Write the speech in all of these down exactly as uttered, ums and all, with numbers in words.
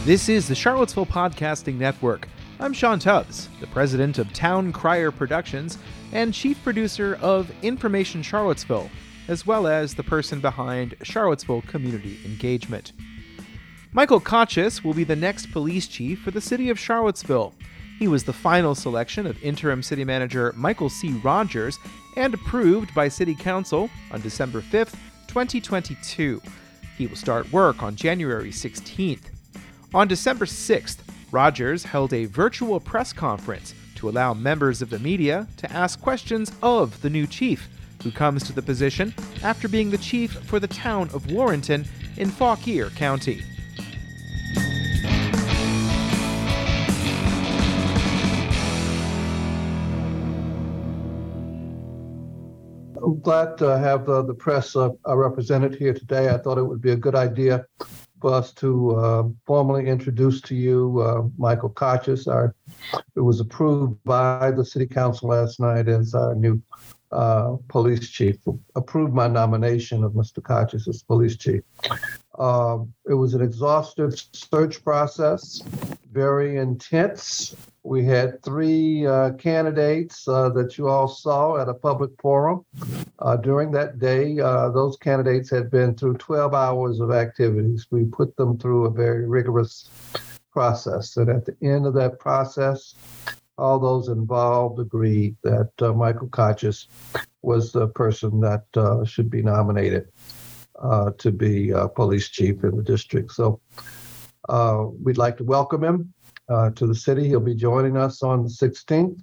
This is the Charlottesville Podcasting Network. I'm Sean Tubbs, the president of Town Crier Productions and chief producer of Information Charlottesville, as well as the person behind Charlottesville Community Engagement. Michael Kotchis will be the next police chief for the city of Charlottesville. He was the final selection of interim city manager Michael C. Rogers and approved by City Council on December fifth, twenty twenty-two. He will start work on January sixteenth. On December sixth, Rogers held a virtual press conference to allow members of the media to ask questions of the new chief, who comes to the position after being the chief for the town of Warrenton in Fauquier County. I'm glad to have uh, the press uh, represented here today. I thought it would be a good idea for us to uh, formally introduce to you uh, Michael Kotchis. Our, it was approved by the City Council last night as our new uh, police chief. Approved my nomination of Mister Kotchis as police chief. Uh, it was an exhaustive search process, very intense. We had three uh, candidates uh, that you all saw at a public forum. Uh, during that day, uh, those candidates had been through twelve hours of activities. We put them through a very rigorous process. And at the end of that process, all those involved agreed that uh, Michael Kotchis was the person that uh, should be nominated uh, to be uh, police chief in the district. So uh, we'd like to welcome him Uh, to the city. He'll be joining us on the sixteenth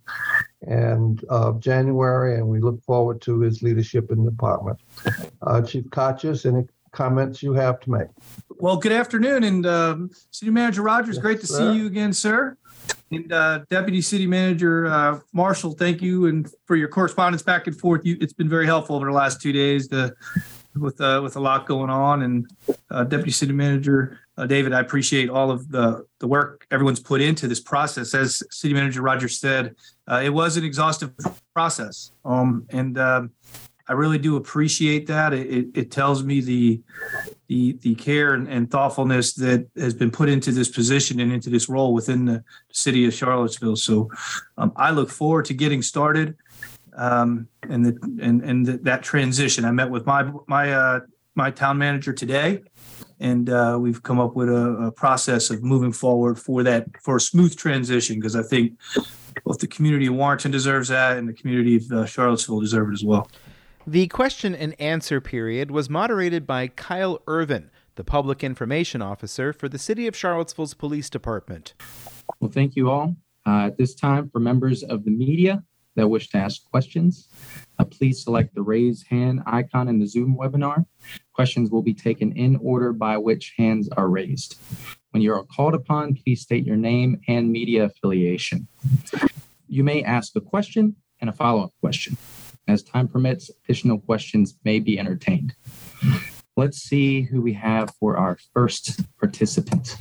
and of January, and we look forward to his leadership in the department. Uh, Chief Kotchis, any comments you have to make? Well, good afternoon, and um, City Manager Rogers, yes, great to sir. see you again, sir. And uh, Deputy City Manager uh, Marshall, thank you, and for your correspondence back and forth. You, it's been very helpful over the last two days to, with uh, with a lot going on. And uh, Deputy City Manager Uh, David, I appreciate all of the, the work everyone's put into this process. As City Manager Rogers said, uh, it was an exhaustive process. Um, and um, I really do appreciate that. It, it, it tells me the the, the care and, and thoughtfulness that has been put into this position and into this role within the city of Charlottesville. So um, I look forward to getting started um, and, the, and, and the, that transition. I met with my, my, uh, my town manager today. And uh, we've come up with a, a process of moving forward for that, for a smooth transition, because I think both the community of Warrenton deserves that and the community of uh, Charlottesville deserve it as well. The question and answer period was moderated by Kyle Irvin, the public information officer for the City of Charlottesville's Police Department. Well, thank you all. Uh, at this time, for members of the media that wish to ask questions, uh, please select the raise hand icon in the Zoom webinar. Questions will be taken in order by which hands are raised. When you are called upon, please state your name and media affiliation. You may ask a question and a follow-up question. As time permits, additional questions may be entertained. Let's see who we have for our first participant.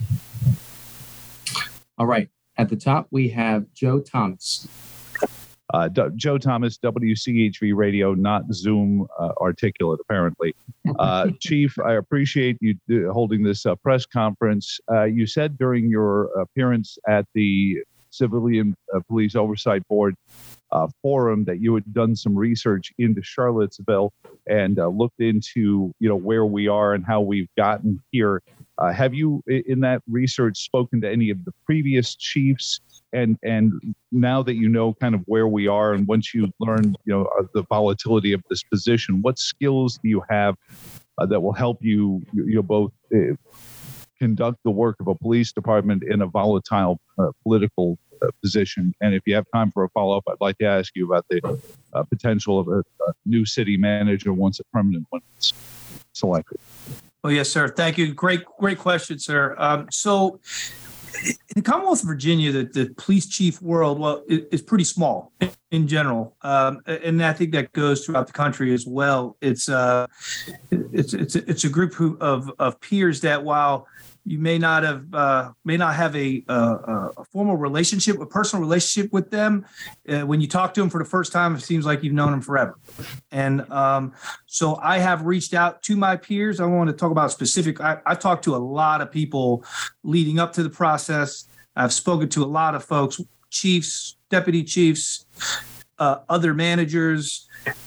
All right, at the top, we have Joe Thomas. Uh, D- Joe Thomas, W C H V Radio, not Zoom uh, articulate, apparently. Uh, Chief, I appreciate you do, holding this uh, press conference. Uh, you said during your appearance at the Civilian uh, Police Oversight Board uh, forum that you had done some research into Charlottesville and uh, looked into, you know, where we are and how we've gotten here. Uh, have you, in that research, spoken to any of the previous chiefs? And and now that you know kind of where we are, and once you learn, you know, uh, the volatility of this position, what skills do you have uh, that will help you, you know, both uh, conduct the work of a police department in a volatile uh, political uh, position? And if you have time for a follow-up, I'd like to ask you about the uh, potential of a, a new city manager once a permanent one is selected. Oh, yes, sir. Thank you. Great, great question, sir. Um, so in Commonwealth of Virginia, the, the police chief world, well, it, it's pretty small in general, um, and I think that goes throughout the country as well. It's uh, it's it's it's a group who, of of peers that, while you may not have uh, may not have a, a, a formal relationship, a personal relationship with them. Uh, when you talk to them for the first time, it seems like you've known them forever. And um, so I have reached out to my peers. I want to talk about specific. I, I've talked to a lot of people leading up to the process. I've spoken to a lot of folks, chiefs, deputy chiefs, uh, other managers.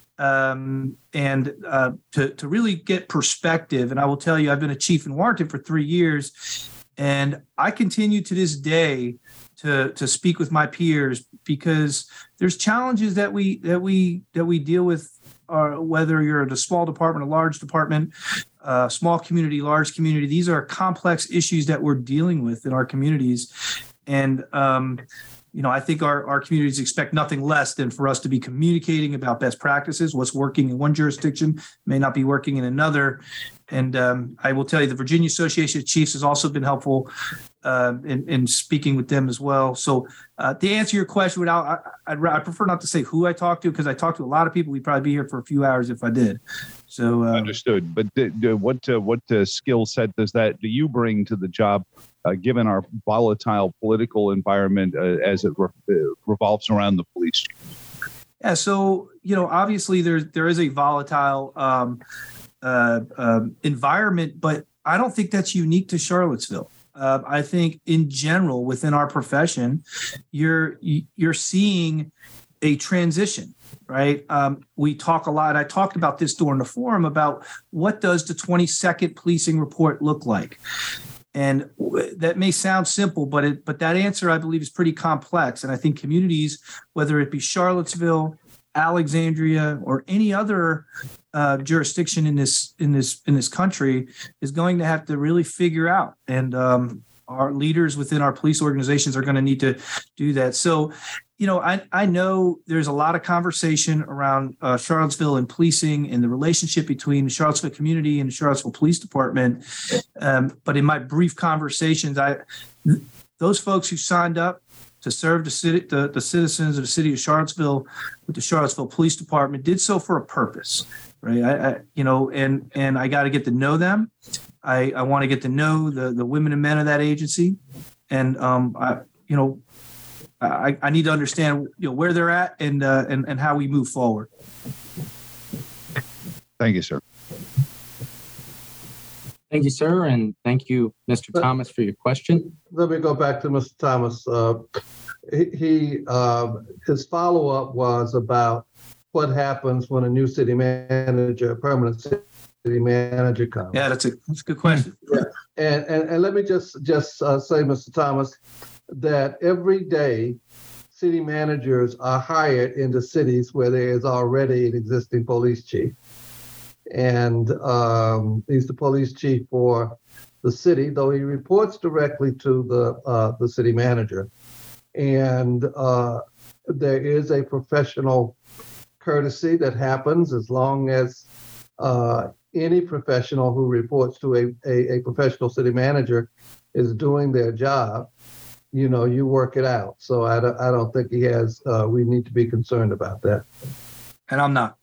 Um, and uh, to, to really get perspective. And I will tell you, I've been a chief in Warrenton for three years, and I continue to this day to, to speak with my peers because there's challenges that we that we that we deal with, uh, whether you're at a small department, a large department, uh, small community, large community. These are complex issues that we're dealing with in our communities. And um, You know, I think our, our communities expect nothing less than for us to be communicating about best practices. What's working in one jurisdiction may not be working in another. And um, I will tell you, the Virginia Association of Chiefs has also been helpful uh, in, in speaking with them as well. So uh, to answer your question, without, I, I'd, I prefer not to say who I talked to because I talked to a lot of people. We'd probably be here for a few hours if I did. So uh, understood. But the, the, what uh, what uh, skill set does that do you bring to the job? Uh, given our volatile political environment uh, as it re- revolves around the police? Yeah, so, you know, obviously there, there is a volatile um, uh, um, environment, but I don't think that's unique to Charlottesville. Uh, I think in general within our profession, you're you're seeing a transition, right? Um, we talk a lot. I talked about this during the forum about what does the twenty-second policing report look like? And that may sound simple, but it, but that answer, I believe, is pretty complex. And I think communities, whether it be Charlottesville, Alexandria, or any other uh, jurisdiction in this in this in this country, is going to have to really figure out. And um, our leaders within our police organizations are going to need to do that. So, you know, I, I know there's a lot of conversation around uh, Charlottesville and policing and the relationship between the Charlottesville community and the Charlottesville Police Department. Um, but in my brief conversations, I those folks who signed up to serve the city, the, the citizens of the city of Charlottesville with the Charlottesville Police Department did so for a purpose, right? I, I you know, and and I got to get to know them. I, I want to get to know the the women and men of that agency, and um, I, you know. I, I need to understand, you know, where they're at and, uh, and and how we move forward. Thank you, sir. Thank you, sir, and thank you, Mister Thomas, for your question. Let me go back to Mister Thomas. Uh, he, he uh, his follow-up was about what happens when a new city manager, a permanent city manager comes. Yeah, that's a that's a good question. Yeah. And, and and let me just just uh, say, Mister Thomas, that every day city managers are hired into cities where there is already an existing police chief. And um, he's the police chief for the city, though he reports directly to the uh, the city manager. And uh, there is a professional courtesy that happens as long as uh, any professional who reports to a, a, a professional city manager is doing their job. You know, you work it out. So I don't, I don't think he has, uh, we need to be concerned about that. And I'm not.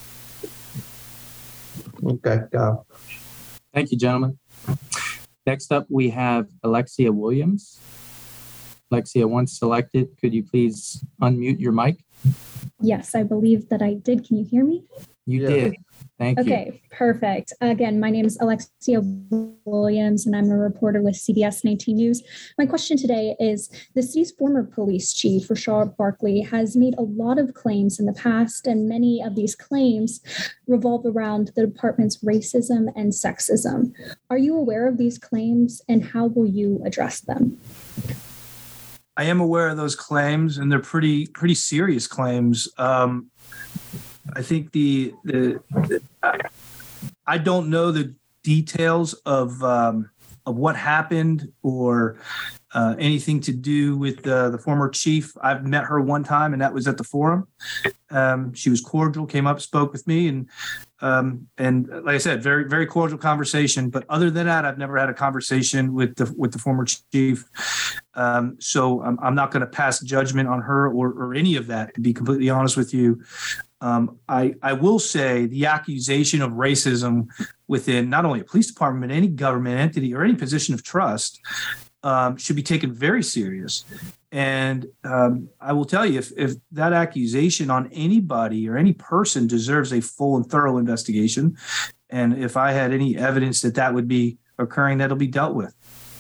Okay, go. Thank you, gentlemen. Next up, we have Alexia Williams. Alexia, once selected, could you please unmute your mic? Yes, I believe that I did. Can you hear me? You Yeah. did. Thank you. Okay, perfect. Again, my name is Alexia Williams, and I'm a reporter with C B S nineteen News. My question today is, the city's former police chief, Rashad Barkley, has made a lot of claims in the past, and many of these claims revolve around the department's racism and sexism. Are you aware of these claims, and how will you address them? I am aware of those claims, and they're pretty pretty serious claims. Um, I think the the, the I, I don't know the details of um, of what happened or uh, anything to do with uh, the former chief. I've met her one time, and that was at the forum. Um, she was cordial, came up, spoke with me, and um, and like I said, very very cordial conversation. But other than that, I've never had a conversation with the with the former chief. Um, so I'm, I'm not going to pass judgment on her or, or any of that, to be completely honest with you. Um, I, I will say the accusation of racism within not only a police department, but any government entity or any position of trust um, should be taken very serious. And um, I will tell you, if, if that accusation on anybody or any person deserves a full and thorough investigation, and if I had any evidence that that would be occurring, that'll be dealt with.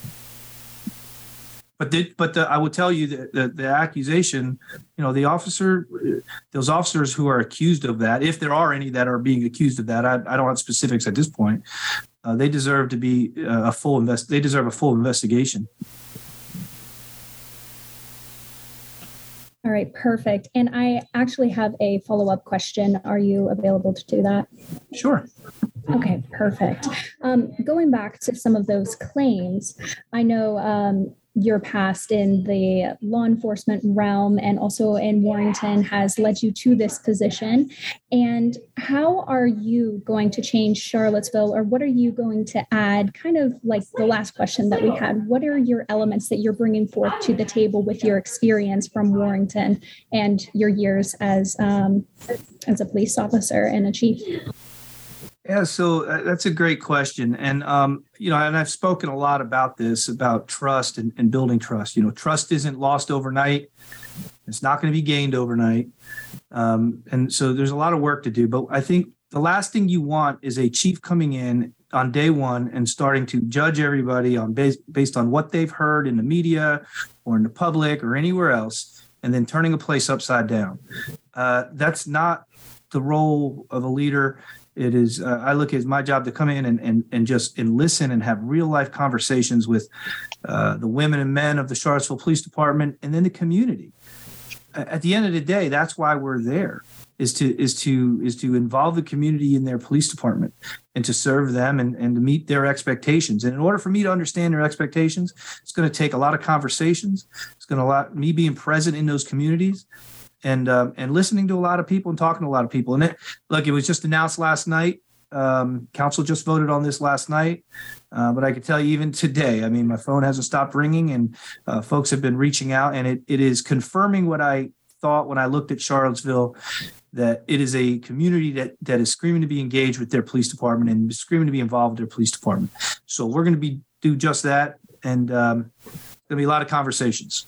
But the, but the, I will tell you that the, the accusation, you know, the officer, those officers who are accused of that, if there are any that are being accused of that, I, I don't have specifics at this point. Uh, they deserve to be uh, a full invest. They deserve a full investigation. All right, perfect. And I actually have a follow-up question. Are you available to do that? Sure. Okay, perfect. Um, going back to some of those claims, I know um, your past in the law enforcement realm and also in Warrington has led you to this position. And how are you going to change Charlottesville, or what are you going to add? Kind of like the last question that we had, what are your elements that you're bringing forth to the table with your experience from Warrington and your years as um, as a police officer and a chief? Yeah, so that's a great question. And, um, you know, and I've spoken a lot about this, about trust and, and building trust. You know, trust isn't lost overnight. It's not going to be gained overnight. Um, and so there's a lot of work to do. But I think the last thing you want is a chief coming in on day one and starting to judge everybody on base, based on what they've heard in the media or in the public or anywhere else, and then turning a place upside down. Uh, that's not the role of a leader. It is, uh, I look at it as my job to come in and, and, and just and listen and have real life conversations with uh, the women and men of the Charlottesville Police Department and then the community. At the end of the day, that's why we're there, is to is to is to involve the community in their police department and to serve them and, and to meet their expectations. And in order for me to understand their expectations, it's going to take a lot of conversations. It's going to allow me being present in those communities. And um, and listening to a lot of people and talking to a lot of people. And it, look, it was just announced last night. Um, council just voted on this last night. Uh, but I can tell you even today, I mean, my phone hasn't stopped ringing and uh, folks have been reaching out. And it it is confirming what I thought when I looked at Charlottesville, that it is a community that that is screaming to be engaged with their police department and screaming to be involved with their police department. So we're going to be do just that. And um, there's going to be a lot of conversations.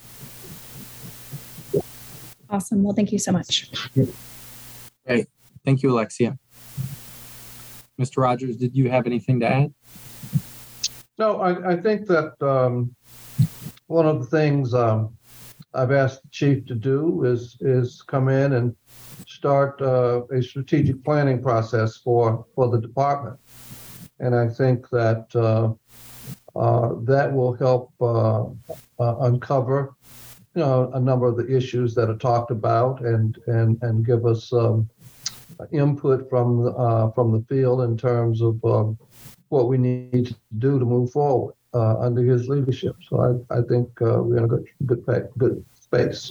Awesome. Well, thank you so much. Great. Thank you, Alexia. Mister Rogers, did you have anything to add? No, I, I think that um, one of the things um, I've asked the chief to do is is come in and start uh, a strategic planning process for, for the department. And I think that uh, uh, that will help uh, uh, uncover you know, a number of the issues that are talked about and and and give us um, input from the, uh, from the field in terms of um, what we need to do to move forward uh, under his leadership. So I, I think uh, we're in a good good good space.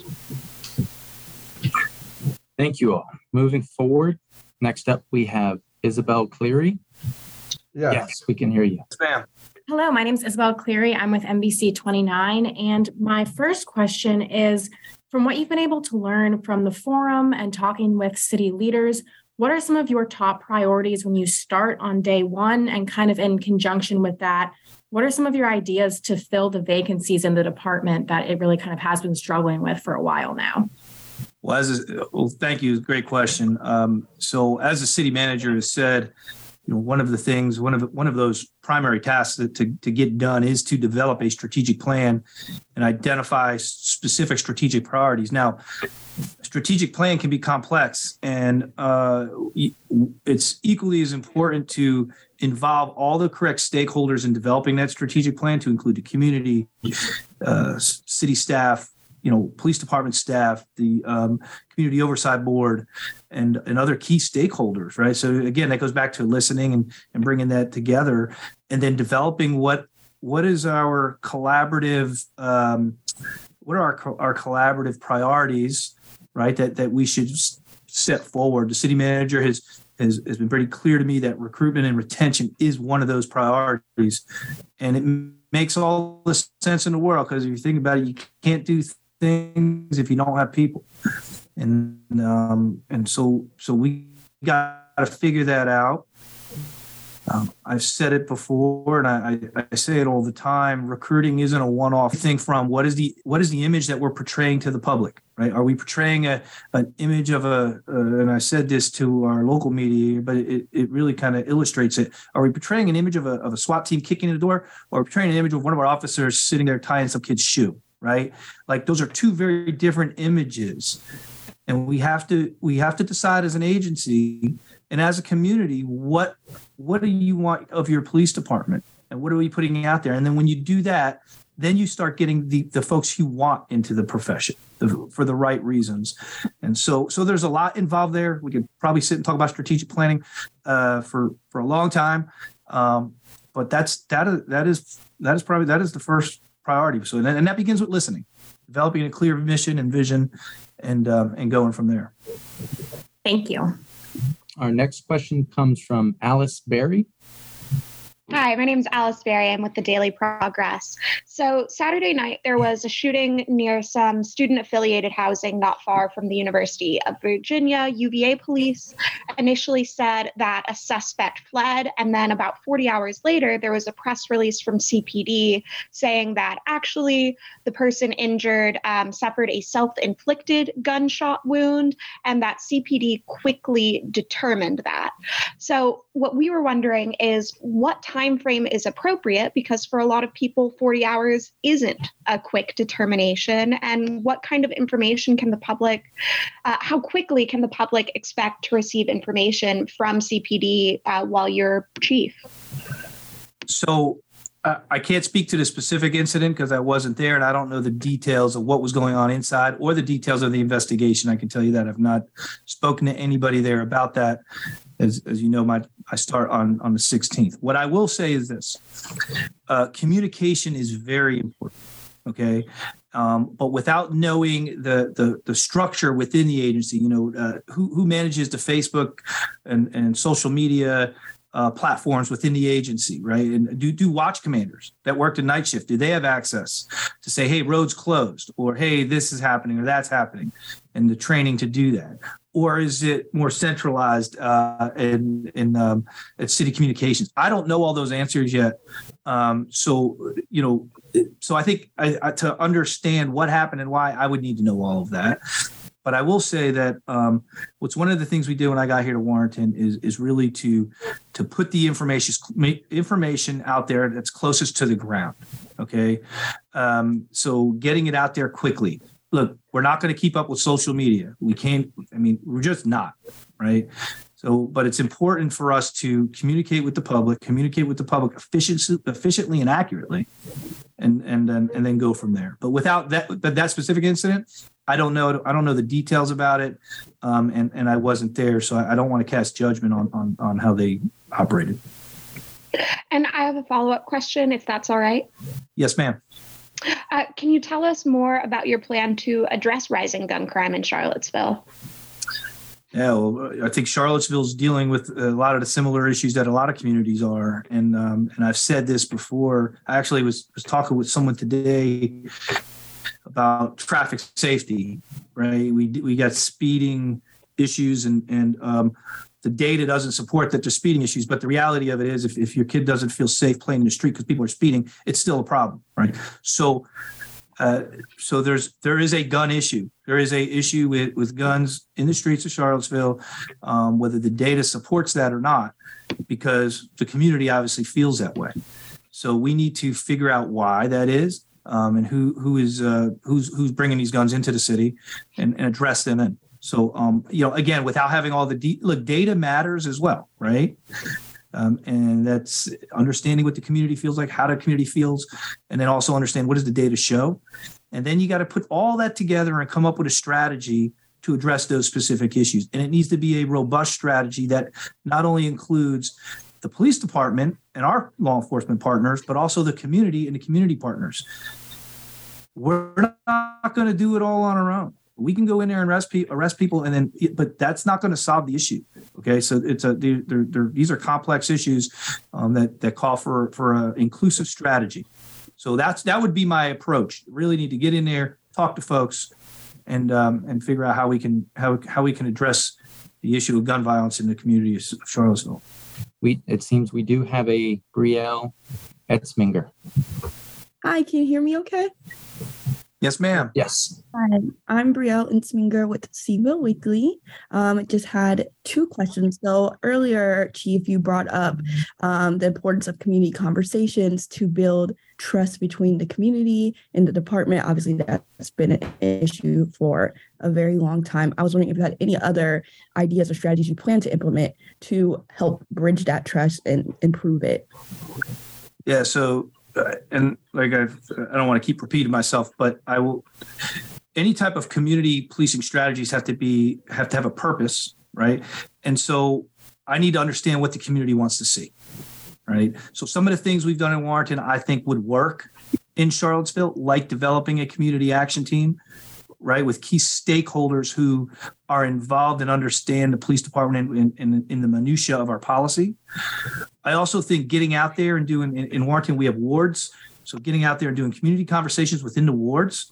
Thank you all. Moving forward, next up we have Isabel Cleary. Yeah. Yes, we can hear you. Yes, ma'am. Hello, my name is Isabel Cleary. I'm with N B C twenty-nine. And my first question is, from what you've been able to learn from the forum and talking with city leaders, what are some of your top priorities when you start on day one? And kind of in conjunction with that, what are some of your ideas to fill the vacancies in the department that it really kind of has been struggling with for a while now? Well, as a, well, thank you. Great question. Um, so as the city manager has said, you know, one of the things, one of one of those primary tasks that to, to get done is to develop a strategic plan and identify specific strategic priorities. Now, a strategic plan can be complex, and uh, it's equally as important to involve all the correct stakeholders in developing that strategic plan, to include the community, uh, city staff, you know, police department staff, the um, community oversight board, and, and other key stakeholders, right? So again, that goes back to listening and, and bringing that together, and then developing what what is our collaborative, um, what are our our collaborative priorities, right? That that we should set forward. The city manager has has, has been pretty clear to me that recruitment and retention is one of those priorities, and it makes all the sense in the world, because if you think about it, you can't do things if you don't have people. And um, and so so we got to figure that out. Um, I've said it before, and I, I, I say it all the time. Recruiting isn't a one-off thing. From what is the what is the image that we're portraying to the public, right? Are we portraying a an image of a? Uh, and I said this to our local media, but it, it really kind of illustrates it. Are we portraying an image of a of a SWAT team kicking in the door, or portraying an image of one of our officers sitting there tying some kid's shoe, right? Like those are two very different images, and we have to we have to decide as an agency. And as a community, what what do you want of your police department, and what are we putting out there? And then when you do that, then you start getting the, the folks you want into the profession the, for the right reasons. And so so there's a lot involved there. We could probably sit and talk about strategic planning uh, for for a long time, um, but that's that is that is that is probably that is the first priority. So and, and that begins with listening, developing a clear mission and vision, and um, and going from there. Thank you. Our next question comes from Alice Berry. Hi, my name is Alice Berry. I'm with the Daily Progress. So Saturday night, there was a shooting near some student-affiliated housing not far from the University of Virginia. U V A police initially said that a suspect fled, and then about forty hours later, there was a press release from C P D saying that actually the person injured um, suffered a self-inflicted gunshot wound, and that C P D quickly determined that. So what we were wondering is what time frame is appropriate, because for a lot of people, forty hours isn't a quick determination. And what kind of information can the public, uh, how quickly can the public expect to receive information from C P D uh, while you're chief? So uh, I can't speak to the specific incident because I wasn't there, and I don't know the details of what was going on inside or the details of the investigation. I can tell you that I've not spoken to anybody there about that. As, as you know, my I start on, on the sixteenth. What I will say is this. Uh, communication is very important, okay? Um, but without knowing the, the the structure within the agency, you know, uh, who, who manages the Facebook and, and social media uh, platforms within the agency, right? And do, do watch commanders that worked a night shift, do they have access to say, hey, road's closed, or hey, this is happening or that's happening, and the training to do that? Or is it more centralized uh, in in um, at city communications? I don't know all those answers yet. Um, so you know, so I think I, I, to understand what happened and why, I would need to know all of that. But I will say that um, what's one of the things we did when I got here to Warrenton is is really to to put the information information out there that's closest to the ground. Okay, um, so getting it out there quickly. Look, we're not going to keep up with social media. We can't, I mean, we're just not, right? So, but it's important for us to communicate with the public, communicate with the public efficiently, efficiently and accurately, and and then and then go from there. But without that, but that specific incident, I don't know. I don't know the details about it, um, and and I wasn't there, so I don't want to cast judgment on on on how they operated. And I have a follow-up question, if that's all right. Yes, ma'am. Uh, can you tell us more about your plan to address rising gun crime in Charlottesville? Yeah, well, I think Charlottesville's dealing with a lot of the similar issues that a lot of communities are. And um, and I've said this before. I actually was, was talking with someone today about traffic safety, right? We we got speeding issues, and, and um, the data doesn't support that there's speeding issues. But the reality of it is, if, if your kid doesn't feel safe playing in the street because people are speeding, it's still a problem, right? So uh, so there's there is a gun issue. There is a issue with, with guns in the streets of Charlottesville, um, whether the data supports that or not, because the community obviously feels that way. So we need to figure out why that is, um, and who who is uh, who's who's bringing these guns into the city, and, and address them in. So, um, you know, again, without having all the de- look, data matters as well, right? Um, and that's understanding what the community feels like, how the community feels, and then also understand what does the data show. And then you got to put all that together and come up with a strategy to address those specific issues. And it needs to be a robust strategy that not only includes the police department and our law enforcement partners, but also the community and the community partners. We're not going to do it all on our own. We can go in there and arrest, pe- arrest people, and then, but that's not going to solve the issue. Okay, so it's a they're, they're, these are complex issues um, that that call for for an inclusive strategy. So that's that would be my approach. Really need to get in there, talk to folks, and um, and figure out how we can how how we can address the issue of gun violence in the community of Charlottesville. We it seems we do have a Brielle Etzminger. Hi, can you hear me okay? Yes, ma'am. Yes. Hi, I'm Brielle Etzminger with Seville Weekly. Um, I just had two questions. So earlier, Chief, you brought up um, the importance of community conversations to build trust between the community and the department. Obviously, that's been an issue for a very long time. I was wondering if you had any other ideas or strategies you plan to implement to help bridge that trust and improve it. Yeah, so Uh, and like I've, I don't want to keep repeating myself, but I will. Any type of community policing strategies have to be have to have a purpose, right? And so I need to understand what the community wants to see, right? So some of the things we've done in Warrenton, I think, would work in Charlottesville, like developing a community action team, right, with key stakeholders who are involved and understand the police department in, in, in the minutia of our policy. I also think getting out there and doing, in, in Warrenton, we have wards. So getting out there and doing community conversations within the wards.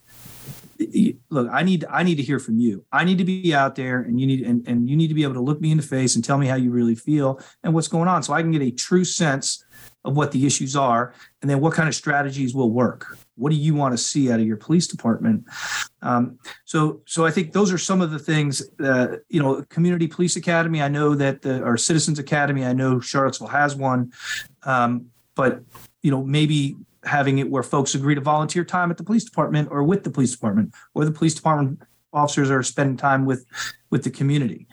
Look, I need, I need to hear from you. I need to be out there, and you need, and, and you need to be able to look me in the face and tell me how you really feel and what's going on, so I can get a true sense of what the issues are, and then what kind of strategies will work. What do you want to see out of your police department? Um, so, so I think those are some of the things. Uh, you know, Community Police Academy. I know that the our Citizens Academy. I know Charlottesville has one, um, but you know, maybe having it where folks agree to volunteer time at the police department or with the police department, or the police department officers are spending time with with the community.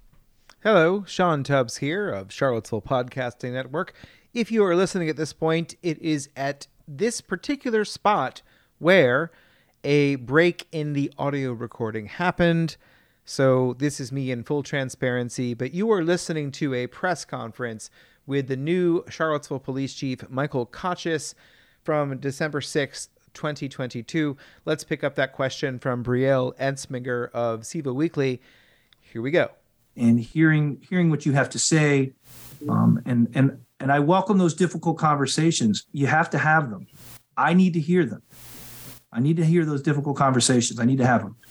Hello, Sean Tubbs here of Charlottesville Podcasting Network. If you are listening at this point, it is at this particular spot where a break in the audio recording happened. So this is me in full transparency, but you are listening to a press conference with the new Charlottesville Police Chief, Michael Kotchis, from December sixth, twenty twenty-two. Let's pick up that question from Brielle Etzminger of Seville Weekly. Here we go. And hearing hearing what you have to say, um, and and and I welcome those difficult conversations. You have to have them. I need to hear them. I need to hear those difficult conversations. I need to have them.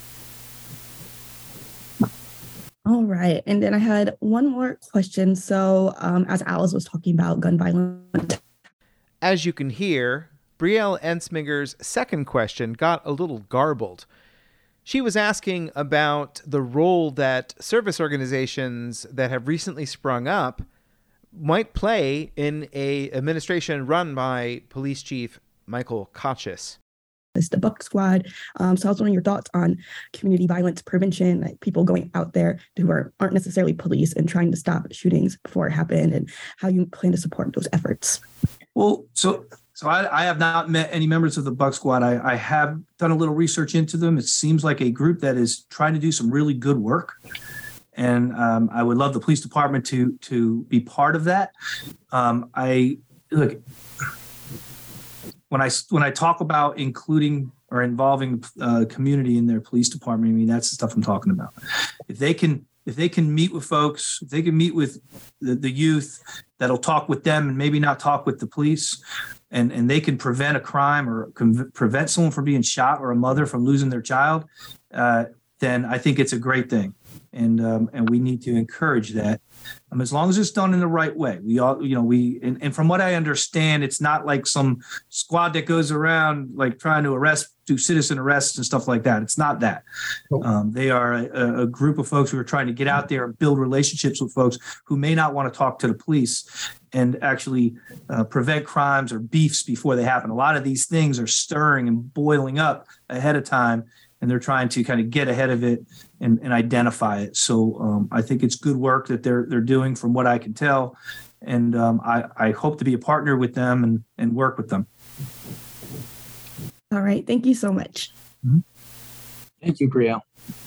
All right. And then I had one more question. So um, as Alice was talking about gun violence. As you can hear, Brielle Etzminger's second question got a little garbled. She was asking about the role that service organizations that have recently sprung up might play in a administration run by Police Chief Michael Kotchis. It's the Buck Squad. Um, so I was wondering your thoughts on community violence prevention, like people going out there who are, aren't necessarily police and trying to stop shootings before it happened, and how you plan to support those efforts. Well, so so I, I have not met any members of the Buck Squad. I, I have done a little research into them. It seems like a group that is trying to do some really good work. And um, I would love the police department to to be part of that. Um, I look when I when I talk about including or involving uh, community in their police department. I mean, that's the stuff I'm talking about. If they can if they can meet with folks, if they can meet with the, the youth that'll talk with them and maybe not talk with the police, and and they can prevent a crime or conv- prevent someone from being shot or a mother from losing their child, uh, then I think it's a great thing. And um, and we need to encourage that, um, as long as it's done in the right way. We all, you know, we and, and from what I understand, it's not like some squad that goes around like trying to arrest, do citizen arrests and stuff like that. It's not that. Um, they are a, a group of folks who are trying to get out there and build relationships with folks who may not want to talk to the police and actually uh, prevent crimes or beefs before they happen. A lot of these things are stirring and boiling up ahead of time, and they're trying to kind of get ahead of it and, and identify it. So um, I think it's good work that they're they're doing from what I can tell. And um, I, I hope to be a partner with them and, and work with them. All right. Thank you so much. Mm-hmm. Thank you, Brielle.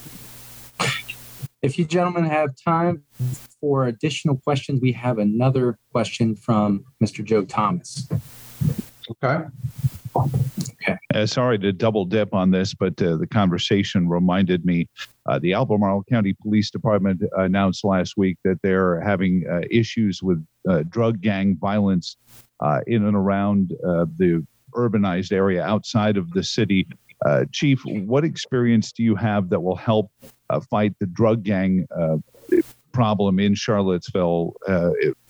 If you gentlemen have time for additional questions, we have another question from Mister Joe Thomas. Okay. Okay. Uh, sorry to double dip on this, but uh, the conversation reminded me. Uh, the Albemarle County Police Department announced last week that they're having uh, issues with uh, drug gang violence uh, in and around uh, the urbanized area outside of the city. Uh, Chief, what experience do you have that will help uh, fight the drug gang uh, problem in Charlottesville uh,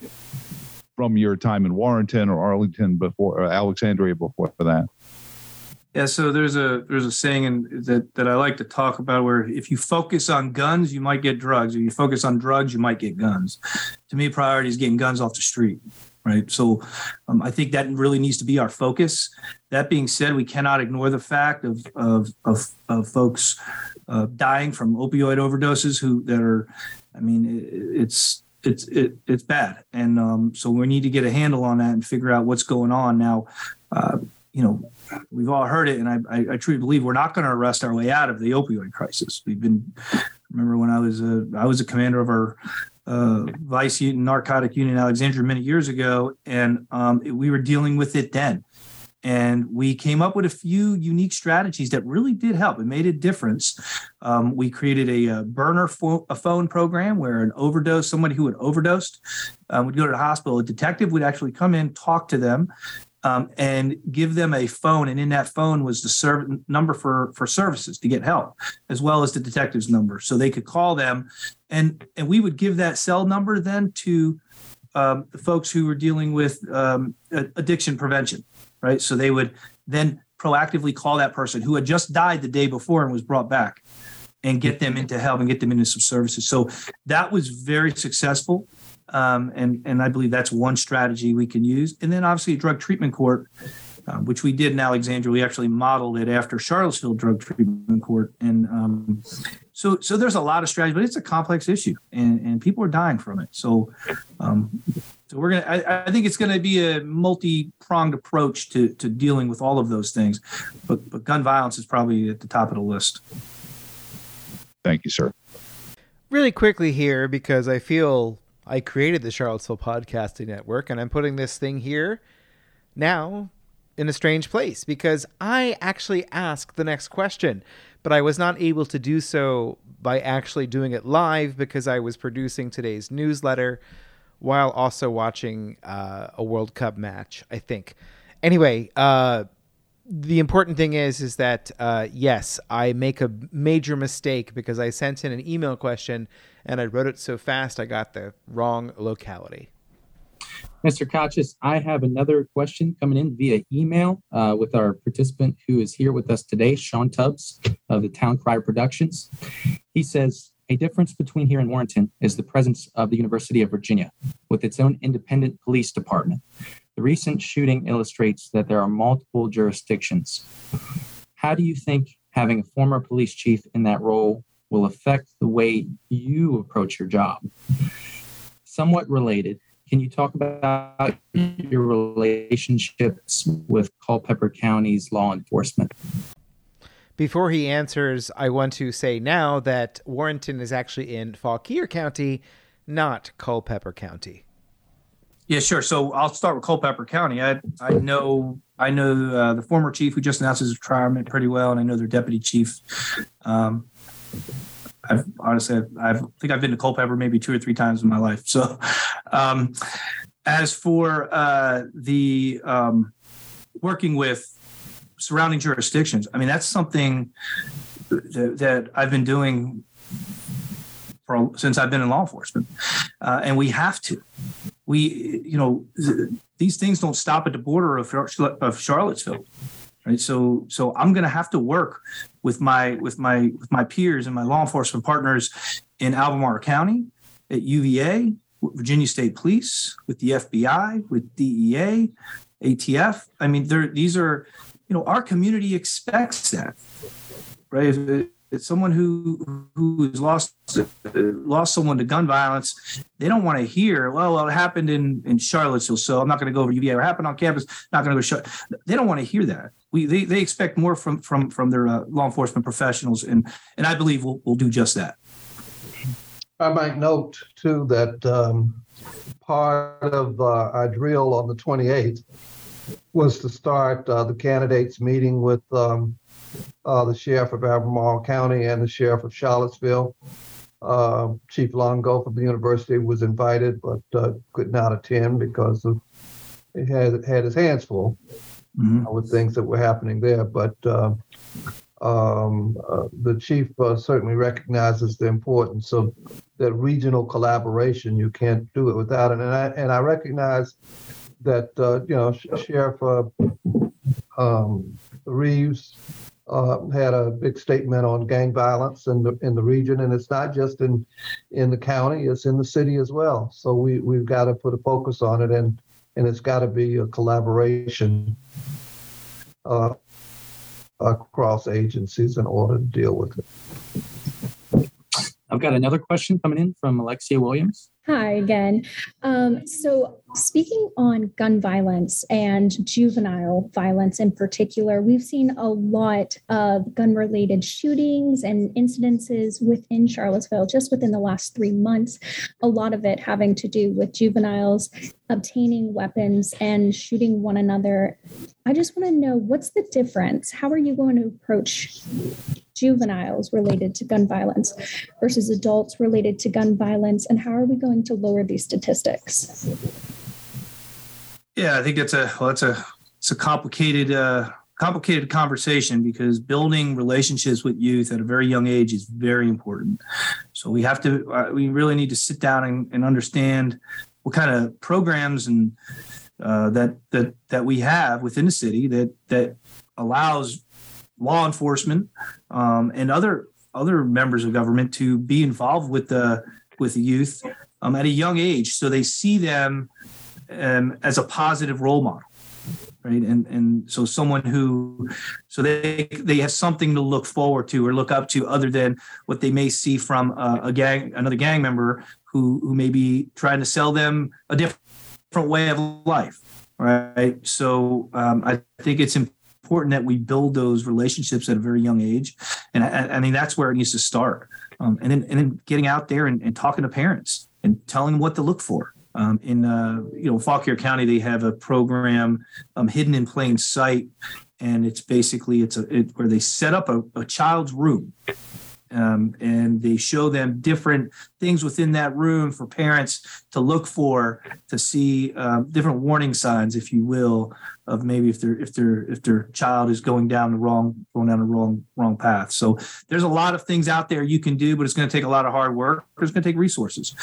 from your time in Warrenton or Arlington before, or Alexandria before that? Yeah, so there's a there's a saying in, that that I like to talk about where if you focus on guns, you might get drugs. If you focus on drugs, you might get guns. To me, priority is getting guns off the street, right? So um, I think that really needs to be our focus. That being said, we cannot ignore the fact of of of, of folks uh, dying from opioid overdoses who that are, I mean, it, it's it's it, it's bad, and um, so we need to get a handle on that and figure out what's going on now. Uh, you know. We've all heard it, and I, I, I truly believe we're not going to arrest our way out of the opioid crisis. We've been, remember when I was a, I was a commander of our uh, vice unit, narcotic unit in Alexandria many years ago, and um, it, we were dealing with it then. And we came up with a few unique strategies that really did help. It made a difference. Um, we created a, a burner fo- a phone program where an overdose, somebody who had overdosed um, would go to the hospital. A detective would actually come in, talk to them, Um, and give them a phone. And in that phone was the serv- number for, for services to get help, as well as the detective's number. So they could call them. And, and we would give that cell number then to um, the folks who were dealing with um, addiction prevention, right? So they would then proactively call that person who had just died the day before and was brought back and get them into help and get them into some services. So that was very successful. Um, and, and I believe that's one strategy we can use. And then obviously a drug treatment court, uh, which we did in Alexandria. We actually modeled it after Charlottesville Drug Treatment Court. And um, so so there's a lot of strategies, but it's a complex issue, and, and people are dying from it. So um, so we're going to, I think it's going to be a multi-pronged approach to, to dealing with all of those things. But, but gun violence is probably at the top of the list. Thank you, sir. Really quickly here, because I feel I created the Charlottesville Podcasting Network, and I'm putting this thing here now in a strange place because I actually asked the next question, but I was not able to do so by actually doing it live because I was producing today's newsletter while also watching uh, a World Cup match, I think. Anyway, uh, the important thing is, is that, uh, yes, I make a major mistake because I sent in an email question and I wrote it so fast I got the wrong locality. Mister Kachis, I have another question coming in via email uh, with our participant who is here with us today, Sean Tubbs of the Town Crier Productions. He says, a difference between here and Warrenton is the presence of the University of Virginia with its own independent police department. The recent shooting illustrates that there are multiple jurisdictions. How do you think having a former police chief in that role will affect the way you approach your job? Somewhat related, can you talk about your relationships with Culpeper County's law enforcement? Before he answers, I want to say now that Warrenton is actually in Fauquier County, not Culpeper County. Yeah, sure. So I'll start with Culpeper County. I I know I know uh, the former chief who just announced his retirement pretty well, and I know their deputy chief. Um, I've honestly, I've, I've, I think I've been to Culpeper maybe two or three times in my life. So, um, as for uh, the um, working with surrounding jurisdictions, I mean that's something that, that I've been doing for since I've been in law enforcement, uh, and we have to. We, you know, these things don't stop at the border of, of Charlottesville, right? So, so I'm going to have to work with my with my with my peers and my law enforcement partners in Albemarle County, at U V A, Virginia State Police, with the F B I, with D E A, A T F. I mean, there these are, you know, our community expects that, right? If, It's someone who who has lost uh, lost someone to gun violence. They don't want to hear, well, well, it happened in, in Charlottesville, so I'm not going to go over U V A. It happened on campus, not going to go. Char-. They don't want to hear that. We they, they expect more from from from their uh, law enforcement professionals, and and I believe we'll we'll do just that. I might note too that um, part of uh, our drill on the twenty-eighth was to start uh, the candidates meeting with. Um, Uh, the sheriff of Albemarle County and the sheriff of Charlottesville. Uh, Chief Longo from the university was invited, but uh, could not attend because of, he had, had his hands full. mm-hmm. uh, with things that were happening there. But uh, um, uh, the chief uh, certainly recognizes the importance of that regional collaboration. You can't do it without it. And I and I recognize that uh, you know Sheriff uh, um, Reeves uh, had a big statement on gang violence in the in the region, and it's not just in in the county; it's in the city as well. So we we've got to put a focus on it, and and it's got to be a collaboration uh, across agencies in order to deal with it. I've got another question coming in from Alexia Williams. Hi again. Um, so speaking on gun violence and juvenile violence in particular, we've seen a lot of gun-related shootings and incidences within Charlottesville just within the last three months, a lot of it having to do with juveniles obtaining weapons and shooting one another. I just want to know, what's the difference? How are you going to approach juveniles related to gun violence versus adults related to gun violence, and how are we going to lower these statistics? Yeah, I think that's a well, that's a it's a complicated uh, complicated conversation, because building relationships with youth at a very young age is very important. So we have to uh, we really need to sit down and, and understand what kind of programs and uh, that that that we have within the city that that allows law enforcement um, and other other members of government to be involved with the with the youth um, at a young age, so they see them um, as a positive role model, right? And and so someone who so they they have something to look forward to or look up to, other than what they may see from a, a gang another gang member who who may be trying to sell them a different way of life, right? So um, I think it's important. important that we build those relationships at a very young age. And I, I mean, that's where it needs to start. Um, and then and then getting out there and, and talking to parents and telling them what to look for. Um, in, uh, you know, Fauquier County, they have a program, um, Hidden in Plain Sight. And it's basically, it's a, it, where they set up a, a child's room. Um, and they show them different things within that room for parents to look for, to see um, different warning signs, if you will, of maybe if their if their if their child is going down the wrong going down the wrong wrong path. So there's a lot of things out there you can do, but it's going to take a lot of hard work. It's going to take resources.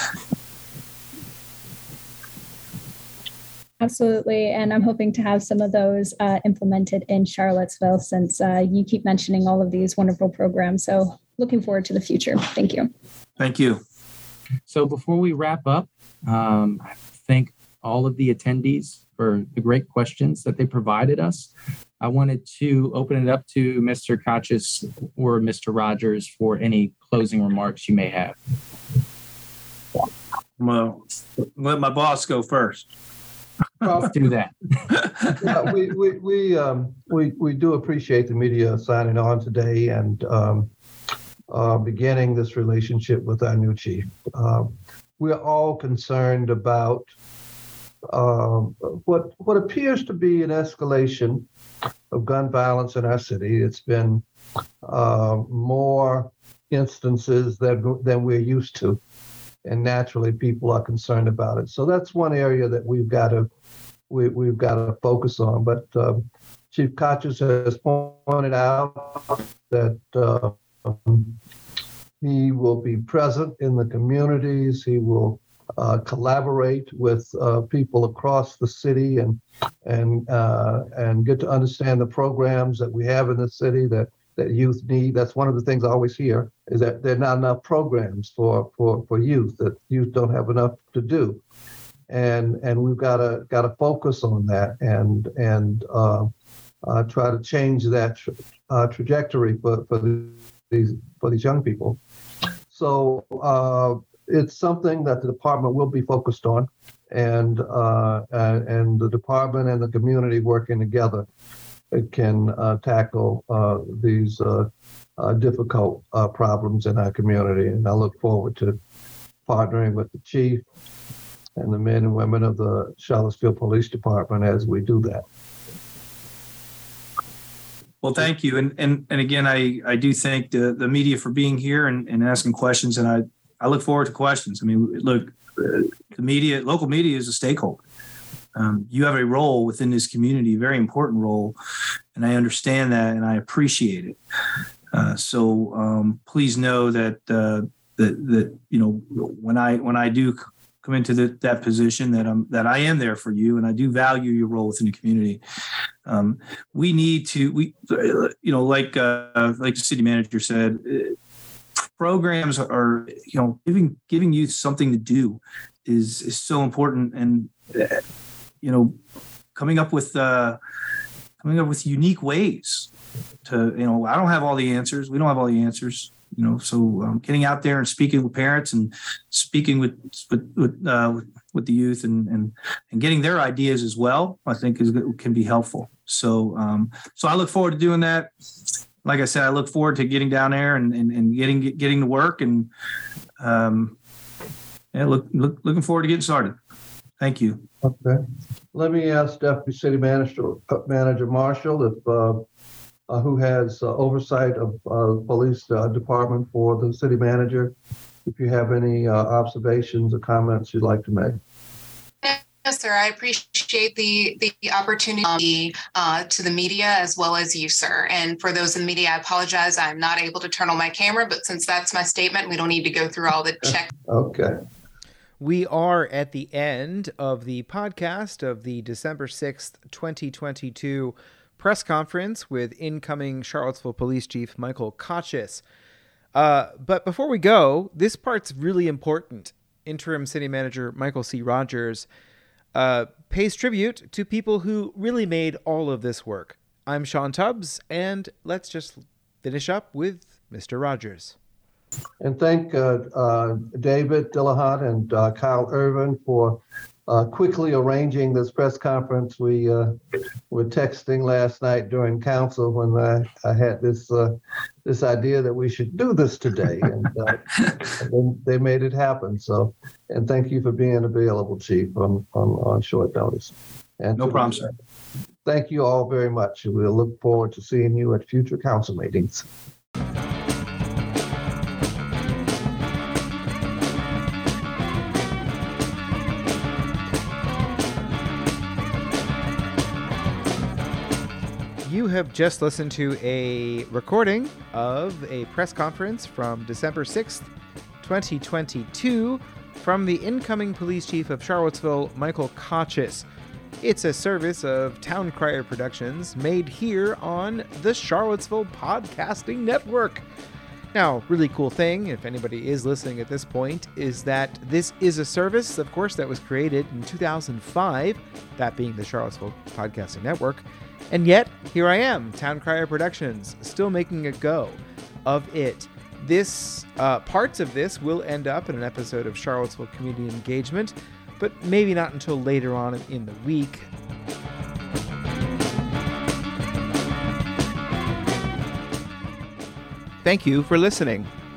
Absolutely. And I'm hoping to have some of those uh, implemented in Charlottesville, since uh, you keep mentioning all of these wonderful programs. So looking forward to the future. Thank you. Thank you. So before we wrap up, um, I thank all of the attendees for the great questions that they provided us. I wanted to open it up to Mister Kachis or Mister Rogers for any closing remarks you may have. Well, let my boss go first. Let's do that. yeah, we we we um we we do appreciate the media signing on today and um, uh, beginning this relationship with our new chief. Uh, we're all concerned about uh, what what appears to be an escalation of gun violence in our city. It's been uh, more instances than than we're used to. And naturally, people are concerned about it. So that's one area that we've got to we, we've got to focus on. But uh, Chief Kachis has pointed out that uh, he will be present in the communities. He will uh, collaborate with uh, people across the city and and uh, and get to understand the programs that we have in the city that. that youth need. That's one of the things I always hear, is that there are not enough programs for, for, for youth, that youth don't have enough to do. And and we've got to got to focus on that and and uh, uh, try to change that tra- uh, trajectory for, for these for these young people. So uh, it's something that the department will be focused on, and uh, and, and the department and the community working together. It can uh, tackle uh, these uh, uh, difficult uh, problems in our community. And I look forward to partnering with the chief and the men and women of the Charlottesville Police Department as we do that. Well, thank you. And and and again, I, I do thank the, the media for being here and, and asking questions. And I, I look forward to questions. I mean, look, the media, local media is a stakeholder. Um, you have a role within this community, a very important role, and I understand that and I appreciate it. Uh, so um, please know that uh, that that you know when I when I do come into the, that position, that I'm that I am there for you, and I do value your role within the community. Um, we need to we you know like uh, like the city manager said, programs are you know giving giving youth something to do is is so important, and uh, you know coming up with uh, coming up with unique ways to you know I don't have all the answers. We don't have all the answers. You know, so um, getting out there and speaking with parents and speaking with with with, uh, with, with the youth and, and and getting their ideas as well, I think is can be helpful. So um, so I look forward to doing that. Like I said, I look forward to getting down there and and, and getting getting to work and um, yeah, look, look looking forward to getting started. Thank you. Okay, let me ask Deputy City Manager Manager Marshall if. Uh, Uh, who has uh, oversight of uh, police uh, department for the city manager. If you have any uh, observations or comments you'd like to make. Yes, sir. I appreciate the the opportunity uh, to the media as well as you, sir. And for those in the media, I apologize. I'm not able to turn on my camera, but since that's my statement, we don't need to go through all the checks. Okay. We are at the end of the podcast of the December sixth, twenty twenty-two press conference with incoming Charlottesville Police Chief Michael Kotchis. Uh, but before we go, this part's really important. Interim City Manager Michael C. Rogers uh, pays tribute to people who really made all of this work. I'm Sean Tubbs, and let's just finish up with Mister Rogers. And thank uh, uh, David Dillahunt and uh, Kyle Irvin for Uh, quickly arranging this press conference. We uh, were texting last night during council when I, I had this uh, this idea that we should do this today, and, uh, and then they made it happen. So, and thank you for being available, Chief, on on, on short notice. And no problem, sir. Thank you all very much. We'll look forward to seeing you at future council meetings. You have just listened to a recording of a press conference from December sixth, twenty twenty-two from the incoming police chief of Charlottesville, Michael Kotchis. It's a service of Town Crier Productions made here on the Charlottesville Podcasting Network. Now, really cool thing, if anybody is listening at this point, is that this is a service, of course, that was created in two thousand five, that being the Charlottesville Podcasting Network. And yet, here I am, Town Crier Productions, still making a go of it. This, uh, parts of this will end up in an episode of Charlottesville Community Engagement, but maybe not until later on in the week. Thank you for listening.